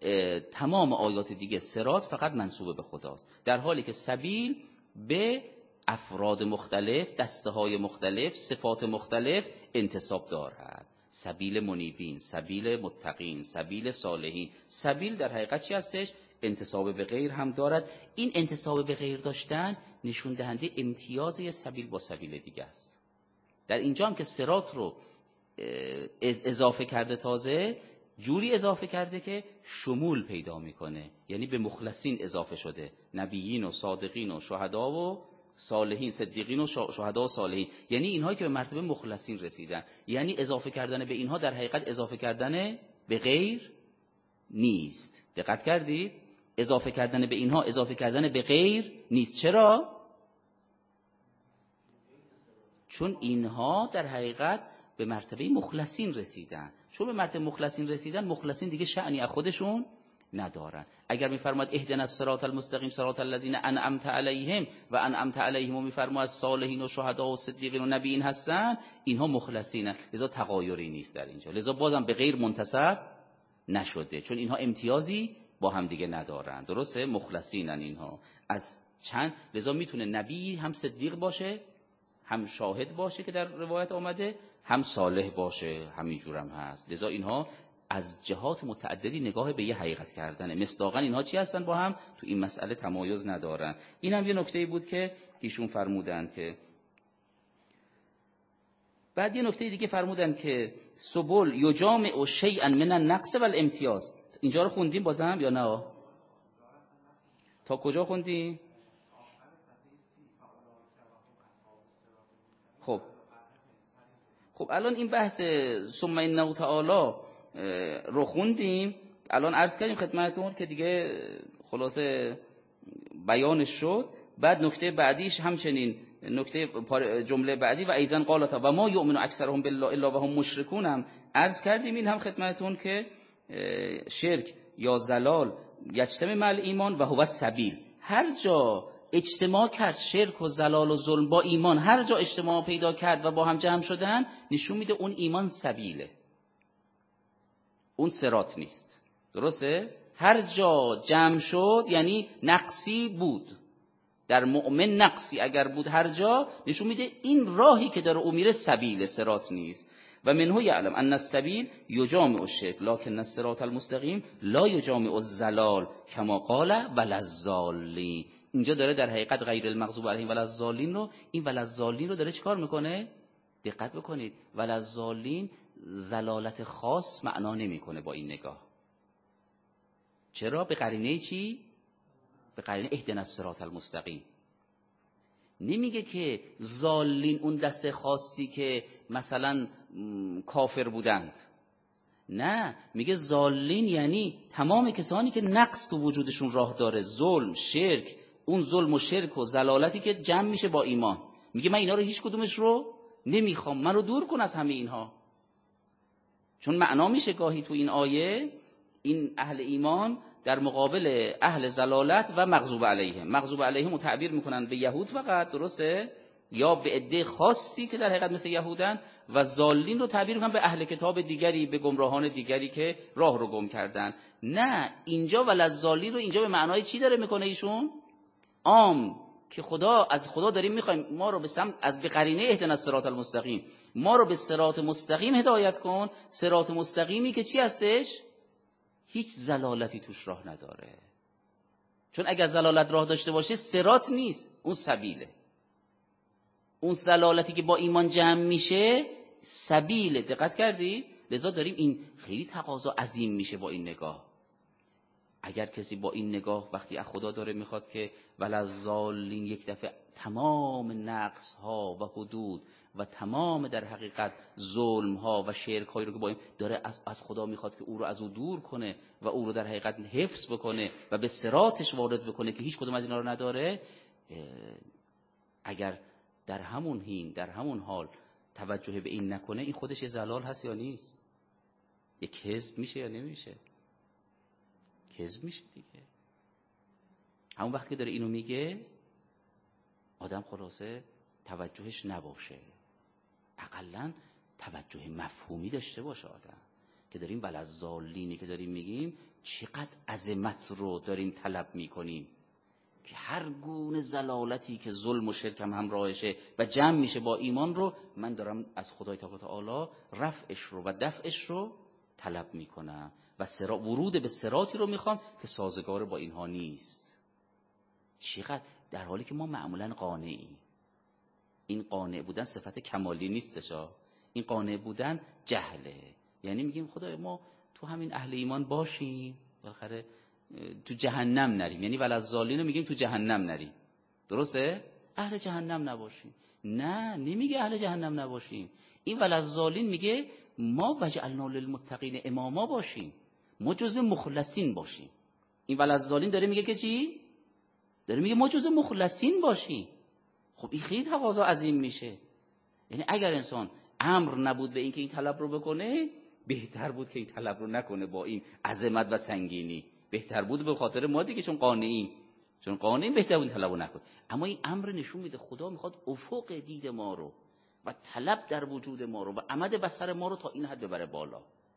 تمام آیات دیگه صراط فقط منسوب به خداست، در حالی که سبیل به افراد مختلف، دسته های مختلف، صفات مختلف انتساب دارد. سبیل منیبین، سبیل متقین، سبیل صالحین. سبیل در حقیقت چی هستش؟ انتساب به غیر هم دارد. این انتساب به غیر داشتن نشون دهنده امتیاز یه سبیل با سبیل دیگه است. در اینجا هم که صراط رو اضافه کرده، تازه جوری اضافه کرده که شمول پیدا میکنه، یعنی به مخلصین اضافه شده، نبیین و صادقین و شهدا و صالحین، صدیقین و شهدا و صالحین، یعنی اینهایی که به مرتبه مخلصین رسیدن. یعنی اضافه کردن به اینها در حقیقت اضافه کردن به غیر نیست. دقت کردید؟ اضافه کردن به اینها اضافه کردن به غیر نیست. چرا؟ چون اینها در حقیقت به مرتبه مخلصین رسیدن. چون به مرتبه مخلصین رسیدن، مخلصین دیگه شأنی از خودشون ندارن. اگر میفرماد اهدنا الصراط المستقیم صراط الذین انعمت علیهم و انعمت علیهم، و میفرماد صالحین و شهدا و صدیقین و نبیین هستن، اینها مخلصینن. لذا تغایری نیست در اینجا، لذا بازم به غیر منتسب نشده، چون اینها امتیازی با هم دیگه ندارن. درسته؟ مخلصینن اینها از چند، لذا میتونه نبی هم صدیق باشه، هم شاهد باشه که در روایت آمده، هم صالح باشه، همینجور هم هست. لذا اینها از جهات متعددی نگاه به یه حقیقت کردنه. مصداقاً اینها چی هستن؟ با هم تو این مسئله تمایز ندارن. این هم یه نکته بود که ایشون فرمودن. که بعد یه نکته دیگه فرمودن که سبل یجامع شیئا من النقص والامتیاز. اینجا رو خوندیم بازم یا نه؟ تا کجا خوندیم؟ خب خب الان این بحث ثم انه تعالی رو خوندیم. الان عرض کردیم خدمتتون که دیگه خلاصه بیانش شد. بعد نکته بعدیش همچنین، نکته جمله بعدی و ایزن قالتا و ما یؤمن اکثرهم بالله الا وهم مشرکون هم عرض کردیم. این هم خدمتتون که شرک یا زلال یجتمع مع ایمان و هو السبیل. هر جا اجتماع کرد شرک و زلال و ظلم با ایمان، هر جا اجتماع پیدا کرد و با هم جمع شدن، نشون میده اون ایمان سبیله، اون صراط نیست. درسته؟ هر جا جمع شد یعنی نقصی بود، در مؤمن نقصی اگر بود هر جا، نشون میده این راهی که داره او میره سبیل، صراط نیست. و منه یعلم ان السبیل یجامع الشرک لکن الصراط المستقیم لا یجامع الضلال کما قال ولا الضالین. اینجا داره در حقیقت غیر المغضوب علیهم ولا الضالین رو، این ولا الضالین رو داره چیکار میکنه؟ دقت بکنید، ولا الضالین ضلالت خاص معنا نمیکنه با این نگاه. چرا؟ به قرینه چی؟ به قرینه اهدنا الصراط المستقیم. نمیگه که ضالین اون دسته خاصی که مثلا کافر بودند، نه، میگه ضالین یعنی تمام کسانی که نقص تو وجودشون راه داره، ظلم، شرک، اون ظلم و شرک و ضلالتی که جمع میشه با ایمان. میگه من اینا رو هیچ کدومش رو نمیخوام، من رو دور کن از همه اینها. چون معنا میشه گاهی تو این آیه این اهل ایمان در مقابل اهل ضلالت و مغضوب علیهم. مغضوب علیهم رو تعبیر میکنن به یهود فقط، درسته؟ یا به عده خاصی که در حقیقت مثل یهودن، و ضالین رو تعبیر میکنن به اهل کتاب دیگری، به گمراهان دیگری که راه رو گم کردن. نه، اینجا ولا الضالین رو اینجا به معنای چی داره میکنه ایشون؟ عام، که خدا، از خدا داریم میخوایم ما رو به سمت، از به قرینه اهدنا الصراط المستقیم، ما رو به صراط مستقیم هدایت کن. صراط مستقیمی که چی هستش؟ هیچ ضلالتی توش راه نداره. چون اگر ضلالت راه داشته باشه صراط نیست، اون سبیله. اون ضلالتی که با ایمان جمع میشه سبیله. دقت کردی؟ لذا داریم این خیلی تقاضا عظیم میشه با این نگاه. اگر کسی با این نگاه وقتی از خدا داره میخواد که وللضالین یک دفعه تمام نقص ها و حدود و تمام در حقیقت ظلم ها و شرک هایی رو که با این داره از از خدا میخواد که او رو از او دور کنه و او رو در حقیقت حفظ بکنه و به صراطش وارد بکنه که هیچ کدوم از اینا رو نداره، اگر در همون حین در همون حال توجه به این نکنه، این خودش یه ضلال هست یا نیست؟ یه کذب میشه یا نمیشه؟ کذب میشه دیگه. همون وقتی که داره اینو میگه آدم خلاصه توجهش نباشه، اقلن توجه مفهومی داشته باشه آدم که داریم وللضالینی که داریم میگیم چقدر عظمت رو داریم طلب میکنیم. که هر گونه ضلالتی که ظلم و شرک هم همراهشه و جمع میشه با ایمان رو من دارم از خدای تعالی رفعش رو و دفعش رو طلب میکنم و سرا ورود به صراطی رو میخوام که سازگار با اینها نیست. چقدر در حالی که ما معمولا قانعیم. این قانع بودن صفت کمالی نیستش. این قانع بودن جهله. یعنی میگیم خدای ما تو همین اهل ایمان باشیم بالاخره تو جهنم نریم. یعنی وللظالین رو میگیم تو جهنم نریم. درسته؟ اهل جهنم نباشیم. نه نمیگه اهل جهنم نباشیم. این وللظالین میگه ما وجعلنا للمتقین اماما باشیم. ما جزو مخلصین باشیم. این وللظالین داره میگه که چی؟ داره میگه ما جزو مخلصین باشیم. خب این خیلی تقاضا عظیم میشه. یعنی اگر انسان امر نبود به این که این طلب رو بکنه، بهتر بود که این طلب رو نکنه. با این عظمت و سنگینی بهتر بود به خاطر ما دیگه، چون قانعیم چون قانعیم بهتر بود این طلب رو نکنه. اما این امر نشون میده خدا میخواد افق دید ما رو و طلب در وجود ما رو و عمد بصر ما رو تا این حد ببره بالا.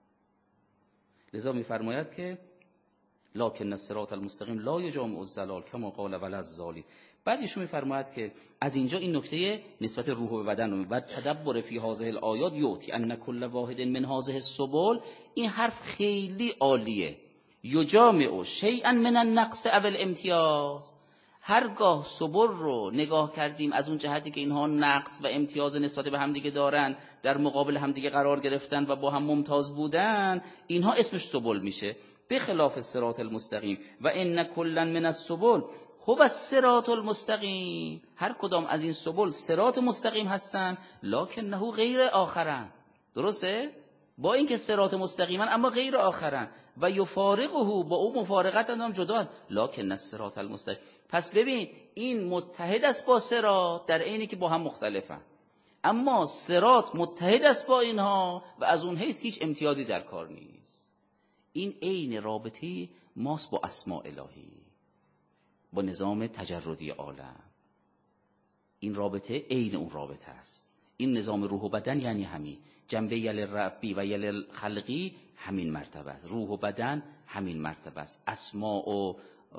لذا میفرماید که لکن الصراط المستقیم لا یجامع الضلال کما قال وللظالین. بعد ایشون میفرماید که از اینجا این نکته نسبت روح و بدن رو بعد تدبر فی هذه الآیات یوتی ان کل واحد من هذه السبل. این حرف خیلی عالیه. یجامع شیئا من النقص او الامتیاز. هرگاه سبل رو نگاه کردیم از اون جهتی که اینها نقص و امتیاز نسبت به همدیگه دارن، در مقابل همدیگه قرار گرفتن و با هم ممتاز بودن، اینها اسمش سبل میشه. به خلاف الصراط المستقیم و ان کلا من السبل هو الصراط المستقیم. هر کدام از این سبل صراط مستقیم هستن، لکنه غیر آخرن. درسته؟ با اینکه صراط مستقیمن اما غیر آخرن. و یفارقه، با او مفارقت هم جدا، لکن الصراط المستقیم. پس ببین این متحد است با صراط در عینی که با هم مختلفن، اما صراط متحد است با اینها و از اون حیث هیچ امتیازی در کار نیست. این عین رابطه ماست با اسماء الهی، با نظام تجردی عالم. این رابطه عین اون رابطه است. این نظام روح و بدن یعنی همین جنبه یل ربی و یل خلقی، همین مرتبه است. روح و بدن همین مرتبه است. اسماء و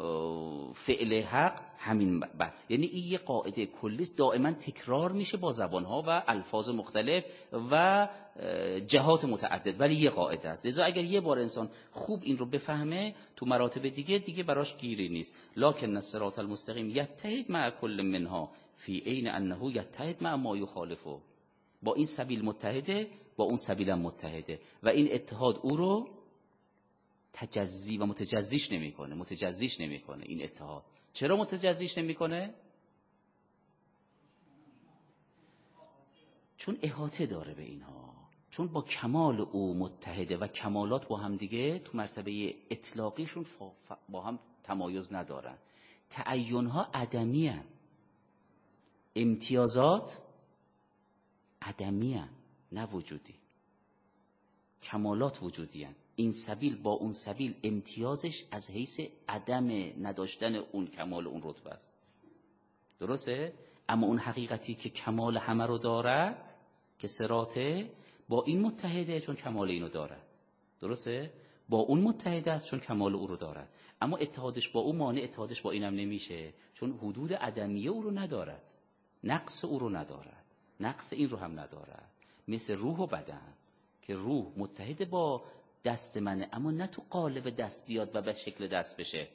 فعل حق همین بعد. یعنی این یه قاعده کلی است، دائما تکرار میشه با زبانها و الفاظ مختلف و جهات متعدد، ولی یه قاعده است. لذا اگر یه بار انسان خوب این رو بفهمه تو مراتب دیگه دیگه براش گیری نیست. لکن الصراط المستقیم یتحد مع کل منها فی عین انه یتحد مع ما یخالفه. با این سبیل متحده، با اون سبیل هم متحده و این اتحاد او رو تجزی و متجزیش نمیکنه. متجزیش نمیکنه این اتحاد. چرا متجزیش نمیکنه؟ چون احاطه داره به اینها، چون با کمال او متحده و کمالات با هم دیگه تو مرتبه اطلاقیشون با هم تمایز ندارن. تعینها عدمی هن. امتیازات عدمی هن، نه وجودی. کمالات وجودی هن. این سبیل با اون سبیل امتیازش از حیث عدم نداشتن اون کمال اون رتبه است. درسته؟ اما اون حقیقتی که کمال همه رو دارد که صراطه، با این متحده چون کمال اینو دارد. درسته؟ با اون متحده است چون کمال او رو دارد. اما اتحادش با او مانع اتحادش با اینم نمیشه، چون حدود عدمیه او رو ندارد، نقص او رو ندارد، نقص این رو هم ندارد. مثل روح و بدن که روح متحد با دست منه، اما نه تو قالب دست بیاد و به شکل دست بشه،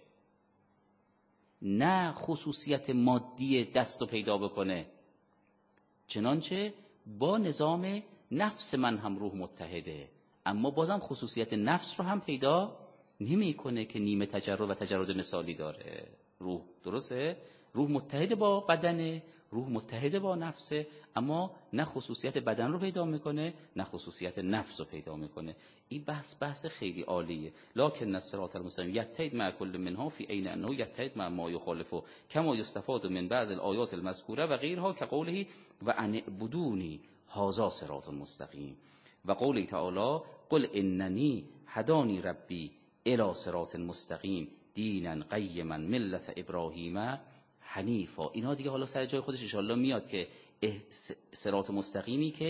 نه خصوصیت مادی دست رو پیدا بکنه. چنانچه با نظام نفس من هم روح متحده، اما بازم خصوصیت نفس رو هم پیدا نمی کنه که نیمه تجرد و تجرد مثالی داره روح. درسته؟ روح متحد با بدنه، روح متحد با نفسه، اما نه خصوصیت بدن رو پیدا میکنه نه خصوصیت نفس رو پیدا میکنه. این بحث بحث خیلی عالیه. لکن الصراط المستقیم یتحد مع کل منها فی عین انه یتحد مع ما یخالفه کما یستفاد من بعض الآیات المذکوره و غیرها کقوله و ان اعبدونی هذا صراط مستقیم و قوله تعالی قل اننی هدانی ربی الی صراط مستقیم دینا قیما ملت ابراهیم حنیفا. اینا دیگه حالا سر جای خودش ان شاءالله میاد که صراط مستقیمی که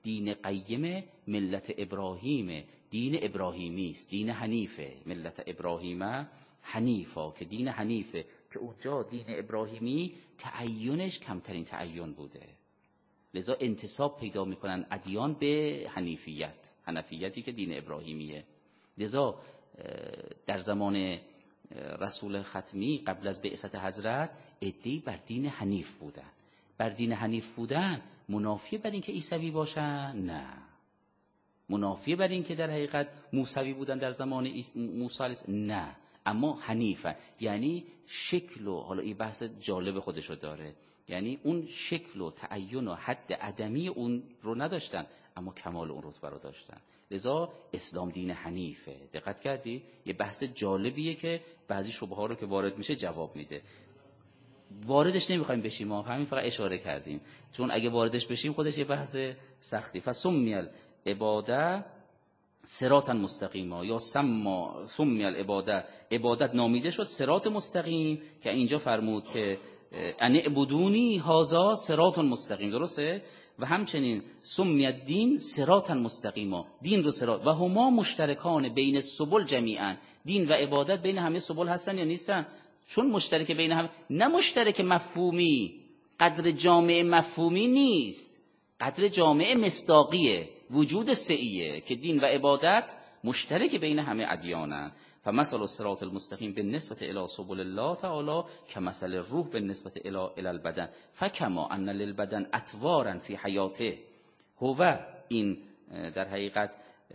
دین قیم ملت ابراهیم، دین ابراهیمی است، دین حنیفه. ملت ابراهیم حنیفا که دین حنیفه، که اونجا دین ابراهیمی تعینش کمترین تعین بوده، لذا انتساب پیدا میکنن ادیان به حنیفیت، حنفیتی که دین ابراهیمیه. لذا در زمان رسول ختمی قبل از بعثت حضرت عده‌ای بر دین حنیف بودن. بر دین حنیف بودن منافیه بر این که عیسوی باشن؟ نه. منافیه بر این که در حقیقت موسوی بودن در زمان موسی؟ نه. اما حنیفه یعنی شکل و، حالا این بحث جالب خودشو داره، یعنی اون شکل و تعین و حد عدمی اون رو نداشتن اما کمال اون رتبه رو داشتن. لذا اسلام دین حنیفه. دقت کردی؟ یه بحث جالبیه که بعضی شبهه ها رو که وارد میشه جواب میده. واردش نمیخوایم بشیم، ما همین فقط اشاره کردیم، چون اگه واردش بشیم خودش یه بحث سختی. فسمی العباده صراطا مستقیما، یا سما سمی العباده، عبادت نامیده شد صراط مستقیم، که اینجا فرمود که ان اعبدونی هذا صراط مستقیم، درسته؟ و همچنین سمی الدین صراطا مستقیما، دین رو صراط، و هما مشترکان بین السبل جمیعا، دین و عبادت بین همه سبل هستن یا نیستن؟ چون مشترک بین هم، نه مشترک مفهومی، قدر جامع مفهومی نیست، قدر جامع مصداقیه، وجود سعیه که دین و عبادت مشترک بین همه ادیانن. فمثل الصراط المستقیم بالنسبه الی سبل الله تعالی کمثل الروح بالنسبه الی الی البدن فکما ان للبدن اطوارا فی حیاته. هو این در حقیقت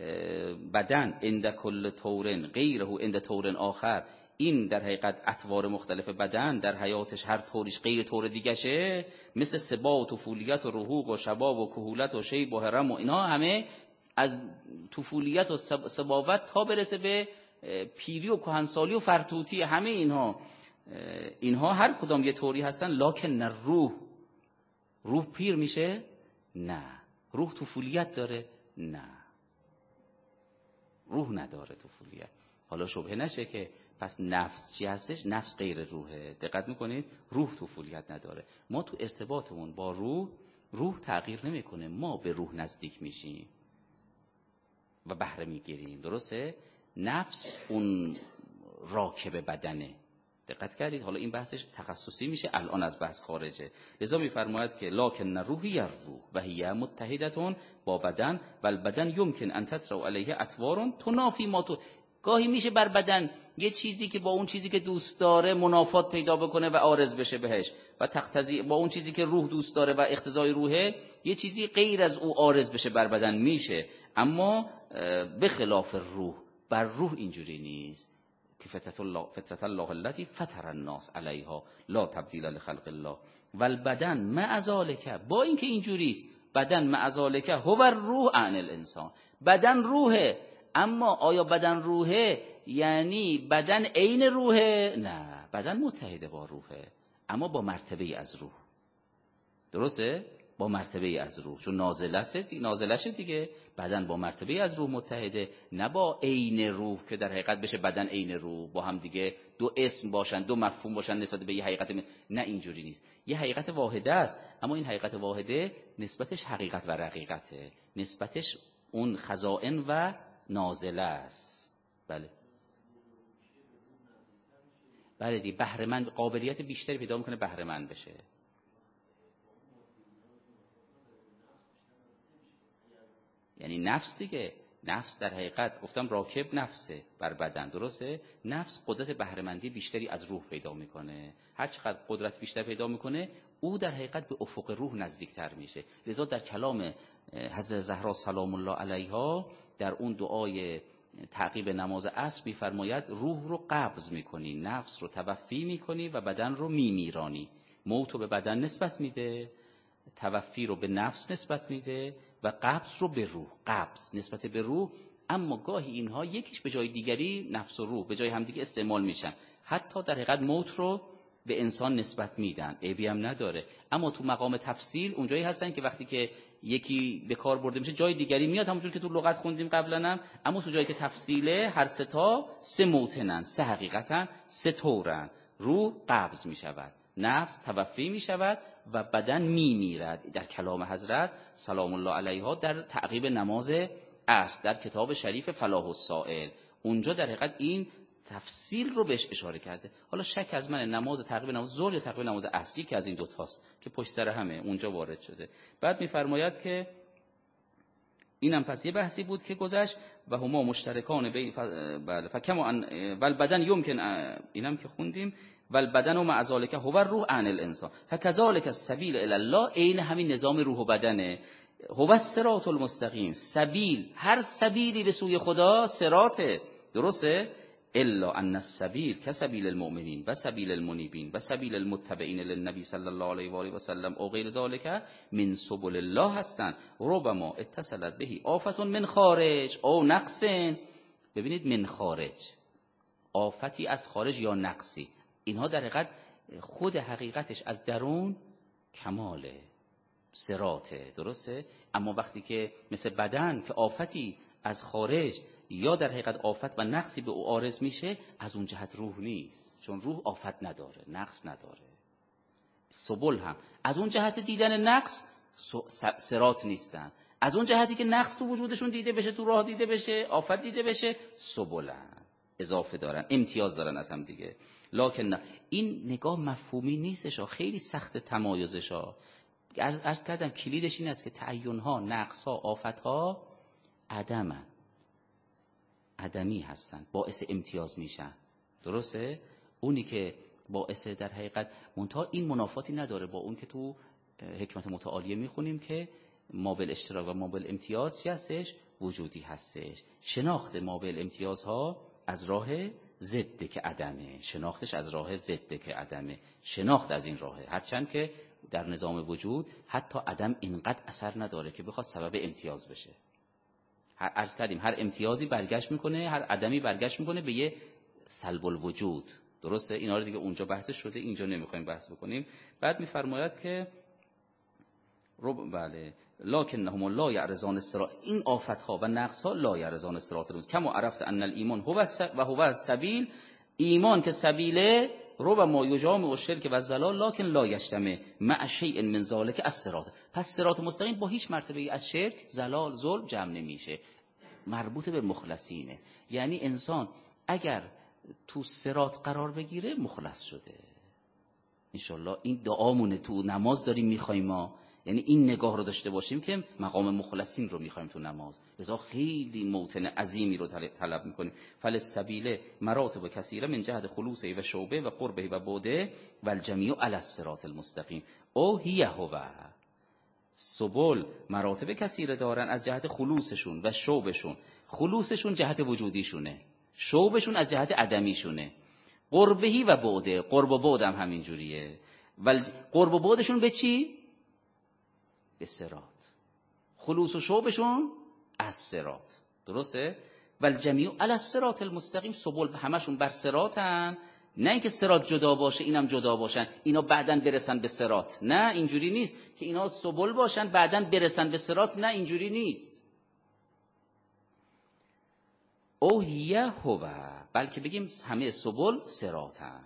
بدن عند کل طور غیره عند طور آخر، این در حقیقت اطوار مختلف بدن در حیاتش هر طوریش غیر طور دیگشه، مثل سبا و طفولیت و رهوق و شباب و کهولت و شیب و هرم و اینا همه از طفولیت و سباوت تا برسه به پیری و کهنسالی و فرتوتی، همه اینها اینها هر کدام یه طوری هستن. لکن روح، روح پیر میشه؟ نه. روح طفولیت داره؟ نه. روح نداره طفولیت. حالا شبهه نشه که پس نفس چی هستش؟ نفس غیر روحه. دقت میکنید؟ روح طفولیت نداره. ما تو ارتباطمون با روح، روح تغییر نمیکنه، ما به روح نزدیک میشیم و بهره میگیریم، درسته؟ نفس اون راکب بدنه. دقت کردید؟ حالا این بحثش تخصصی میشه، الان از بحث خارجه. لذا میفرماید که لکن روحی الروح و هی متحدتون با بدن و البدن یمکن ان تطرأ علیه اطوار تنافی ما تو. گاهی میشه بر بدن یه چیزی که با اون چیزی که دوست داره منافات پیدا بکنه و عارض بشه بهش، و تقتضی با اون چیزی که روح دوست داره و اقتضای روحه یه چیزی غیر از او عارض بشه بر بدن میشه. اما به خلاف روح، بر روح اینجوری نیست که فطرت الله فطرت الله التي فطر الناس علیها لا تبدیل لخلق الله و البدن مع ذلک، با اینکه اینجوری است بدن مع ذلک هو الروح عن الانسان، بدن روحه. اما آیا بدن روحه یعنی بدن عین روحه؟ نه، بدن متحده با روحه اما با مرتبه از روح، درسته؟ با مرتبه از روح، چون نازلشه نازلشه دیگه. بدن با مرتبه از روح متحده، نه با عین روح که در حقیقت بشه بدن عین روح، با هم دیگه دو اسم باشن، دو مفهوم باشن نسبت به یه حقیقت می... نه اینجوری نیست. یه حقیقت واحده است اما این حقیقت واحده نسبتش حقیقت و رقیقته، نسبتش اون خزائن و نازله است. بله بله دیگه، بهره مند، قابلیت بیشتری پیدا میکنه بهره مند بشه. یعنی نفس دیگه، نفس در حقیقت گفتم راکب نفسه بر بدن، درسته؟ نفس قدرت بهره مندی بیشتری از روح پیدا میکنه. هر چقدر قدرت بیشتر پیدا میکنه او در حقیقت به افق روح نزدیکتر میشه. لذا در کلام حضرت زهرا سلام الله علیها در اون دعای تعقیب نماز عصر میفرماید روح رو قبض میکنی، نفس رو توفی میکنی و بدن رو میمیرانی. موت رو به بدن نسبت میده، توفی رو به نفس نسبت میده و قبض رو به روح، قبض نسبت به روح. اما گاهی اینها یکیش به جای دیگری، نفس و روح به جای همدیگه استعمال میشن. حتی در حقیقت موت رو به انسان نسبت میدن، عیبی هم نداره. اما تو مقام تفصیل اونجایی هستن که وقتی که یکی به کار برده میشه جای دیگری میاد، همونجور که تو لغت خوندیم قبلا هم. اما تو جایی که تفصیله هر سه تا سه موتنن، سه حقیقتن، سه طورن. روح قبض میشود، نفس توفی می شود و بدن می میرد. در کلام حضرت سلام الله علیها در تعقیب نماز عصر در کتاب شریف فلاح السائل، اونجا در حقیقت این تفصیل رو بهش اشاره کرده. حالا شک از من نماز تعقیب نماز ظهر یا تعقیب نماز عصر که از این دو تاست که پشت سر همه اونجا وارد شده. بعد میفرماید که اینم پس یه بحثی بود که گذشت و هما مشترکان بین ف... بله فکما ان والبدن یمکن، اینم که خوندیم والبدن و مع ذلک هو الروح عن الانسان فكذلك السبیل الی الله، عین همین نظام روح و بدنه. هو الصراط المستقیم، سبیل، هر سبیلی به سوی خدا صراطه، درسته؟ الا ان السبیل کسبیل المؤمنین و سبیل المنیبین و سبیل المتبعین للنبی صلی الله علیه و آله و سلم او غیر ذلک من سبل الله هستند. ربما اتصلت بهی آفت من خارج او نقص. ببینید من خارج، آفتی از خارج یا نقصی، اینها در حقیقت خود حقیقتش از درون کماله، صراطه، درسته؟ اما وقتی که مثل بدن که آفتی از خارج یا در حقیقت آفت و نقصی به او عارض میشه، از اون جهت روح نیست، چون روح آفت نداره، نقص نداره. سبل هم از اون جهت دیدن نقص صراط نیستن، از اون جهتی که نقص تو وجودشون دیده بشه، تو راه دیده بشه، آفت دیده بشه، سبلن، اضافه دارن، امتیاز دارن از هم دیگه. لکن نه، این نگاه مفهومی نیستش، خیلی سخت تمایزش ها. عرض کردم کلیدش این است که تعین‌ها، نقص‌ها، آفت‌ها عدمن، عدمی هستن، باعث امتیاز میشن، درسته؟ اونی که باعث در حقیقت منتها این منافاتی نداره با اون که تو حکمت متعالیه میخونیم که ما بالاشتراک و ما بالامتیاز چی هستش؟ وجودی هستش. شناخت ما بالامتیازها از راه ضد که عدمه، شناختش از راه ضد که عدمه، شناخت از این راهه، هرچند که در نظام وجود حتی عدم اینقدر اثر نداره که بخواد سبب امتیاز بشه. هر عرض کردیم هر امتیازی برگشت میکنه، هر عدمی برگشت میکنه به یه سلب الوجود، درسته؟ اینا رو دیگه اونجا بحثش شده، اینجا نمیخوایم بحث بکنیم. بعد میفرماید که رب بله لکنهم لا یعرضان الصراط، این آفت ها و نقص ها لا یعرضان الصراط روز کما عرفت ان الایمان هو و هو السبیل، ایمان که سبیله رب ما یجامع الشرک و الضلال لکن لا یجتمع مع شیء من ذلک الصراط. پس صراط مستقیم با هیچ مرتبه از شرک، ضلال، ظلم جمع نمیشه، مربوط به مخلصینه. یعنی انسان اگر تو صراط قرار بگیره مخلص شده انشالله. این دعامونه تو نماز داریم میخوایم ما، یعنی این نگاه رو داشته باشیم که مقام مخلصین رو میخوایم تو نماز، لذا خیلی موطن عظیمی رو طلب میکنیم. فالسبیل مراتب کثیره من جهت خلوصه و شوبه و قربه و بوده و الجمیع علی الصراط المستقیم او هی هو. سبل مراتب کثیره دارن از جهت خلوصشون و شوبشون. خلوصشون جهت وجودیشونه، شوبشون از جهت عدمیشونه. قربهی و بعده، قرب و بعد هم همین جوریه. ولی قرب و بعدشون به چی؟ به صراط. خلوص و شوبشون از صراط، درسته؟ ولی جمیع علی الصراط المستقیم، سبل همشون بر صراطن، نه اینکه صراط جدا باشه اینم جدا باشن اینا بعدن برسن به صراط، نه اینجوری نیست که اینا سبل باشن بعدن برسن به صراط، نه اینجوری نیست. او هی هو، بلکه بگیم همه سبل صراطن.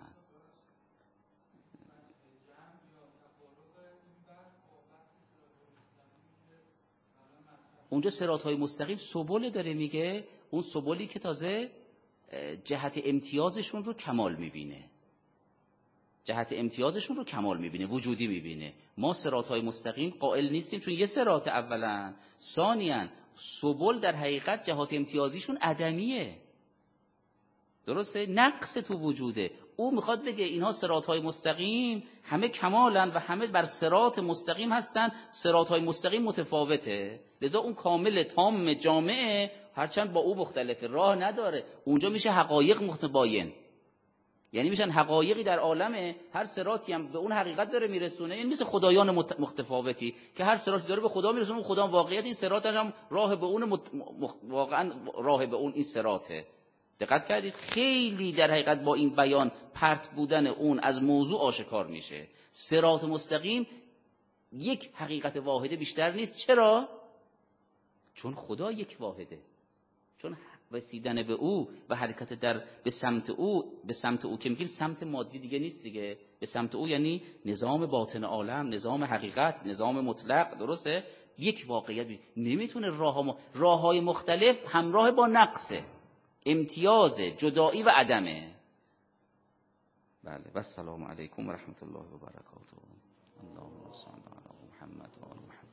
اونجا صراط های مستقیم سبل داره میگه، اون سبلی که تازه جهت امتیازشون رو کمال میبینه، جهت امتیازشون رو کمال میبینه، وجودی میبینه. ما صراط های مستقیم قائل نیستیم، چون یه صراط اولا، ثانیاً سبل در حقیقت جهات امتیازیشون عدمیه، درسته؟ نقص تو وجوده. او میخواد بگه اینها صراط های مستقیم همه کمالن و همه بر صراط مستقیم هستن، صراط های مستقیم متفاوته، لذا اون کامل تام جامعه هرچند با او مختلفه، راه نداره. اونجا میشه حقایق متباین، یعنی میشن حقایقی در عالمه، هر صراطی هم به اون حقیقت داره میرسونه. این مثل خدایان متفاوتی که هر صراطی داره به خدا میرسونه، اون خدا واقعیت این صراط هم راه به اون مت... واقعا راه به اون این صراطه. دقت کردید؟ خیلی در حقیقت با این بیان پرت بودن اون از موضوع آشکار میشه. صراط مستقیم یک حقیقت واحده بیشتر نیست. چرا؟ چون خدا یک واحده، چون رسیدن به او و حرکت در به سمت او، به سمت او که میگیم سمت مادی دیگه نیست دیگه، به سمت او یعنی نظام باطن عالم، نظام حقیقت، نظام مطلق. درسته؟ یک واقعیت نمیتونه راه راههای مختلف همراه با نقصه، امتیاز، جدایی و عدمه. بله. و السلام علیکم و رحمت الله و برکاته. اللهم صل علی محمد و آل محمد.